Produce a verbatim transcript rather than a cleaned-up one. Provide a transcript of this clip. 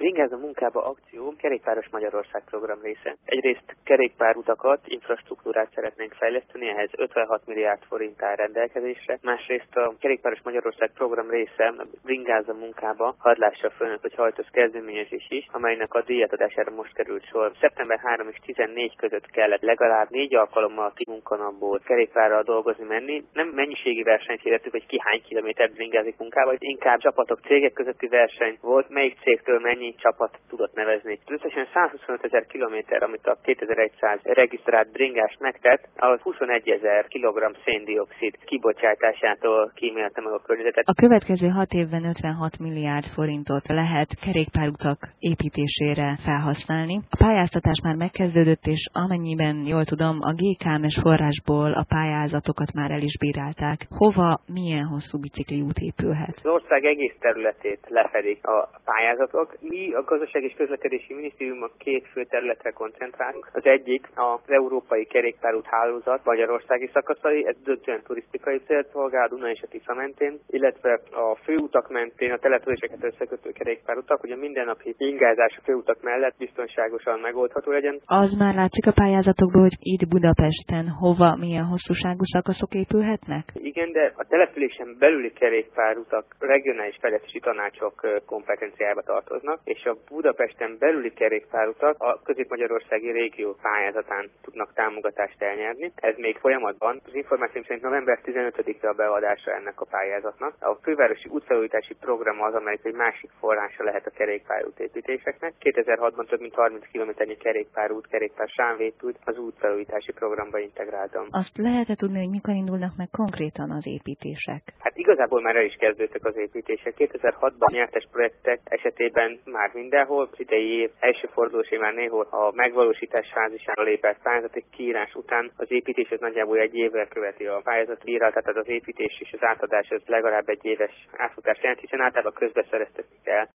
Bringáz a munkába akció kerékpáros Magyarország program része. Egyrészt kerékpárutakat, infrastruktúrát szeretnénk fejleszteni, ehhez ötvenhat milliárd forint áll rendelkezésre. Másrészt a kerékpáros Magyarország program része a Bringáz a munkába hadlással fölnök, hogy hajtóz kezdeményezés is, amelynek a díjatadására most került sor. szeptember harmadika és tizennégy között kellett legalább négy alkalommal ki munkanapból kerékpárral dolgozni menni. Nem mennyiségi versenyt hirdetünk, hogy ki hány kilométert bringázik munkába, inkább csapatok, cégek közötti verseny volt, melyik cégtől mennyi csapat tudott nevezni. Összesen százhuszonöt ezer kilométer, amit a kétezer-száz regisztrált bringás megtett, ahhoz huszonegyezer kilogramm széndioxid kibocsátásától kímélte meg a környezetet. A következő hat évben ötvenhat milliárd forintot lehet kerékpárutak építésére felhasználni. A pályáztatás már megkezdődött, és amennyiben jól tudom, a gé ká em es forrásból a pályázatokat már el is bírálták. Hova, milyen hosszú bicikliút épülhet? Az ország egész területét lefedik a pályázatok. Mi a Gazdaság és Közlekedési Minisztérium a két fő területre koncentrálunk. Az egyik az európai kerékpárút hálózat magyarországi szakaszai, ez döntően turisztikai célt szolgál a Duna és a Tisza mentén, illetve a főutak mentén a településeket összekötő kerékpárutak, hogy a mindennapi ingázás a főutak mellett biztonságosan megoldható legyen. Az már látszik a pályázatokból, hogy itt Budapesten hova, milyen hosszúságú szakaszok épülhetnek? Igen, de a településen belüli kerékpárutak regionális fejlesztési tanácsok kompetenciájába tartoznak, és a Budapesten belüli kerékpárutak a Közép-Magyarországi régió pályázatán tudnak támogatást elnyerni. Ez még folyamatban. Az információm szerint november tizenötödike a beadása ennek a pályázatnak. A fővárosi útfelújítási program az, amelyik egy másik forrása lehet a kerékpárút építéseknek. kétezer-hatban több mint harminc kilométernyi kerékpárút, kerékpársávv épült az útfelújítási programba integráltan. Azt lehet-e tudni, hogy mikor indulnak meg konkrétan az építések? Hát igazából már el is kezdődtek az építések. kétezer-hatban nyertes projektek esetében már mindenhol, az idei év első fordulósében néhol a megvalósítás fázisára lépett pályázati kiírás után az építés az nagyjából egy évvel követi a pályázat kiírás, tehát az építés és az átadás az legalább egy éves átfutás jelent, hiszen általában közbeszereztetni kell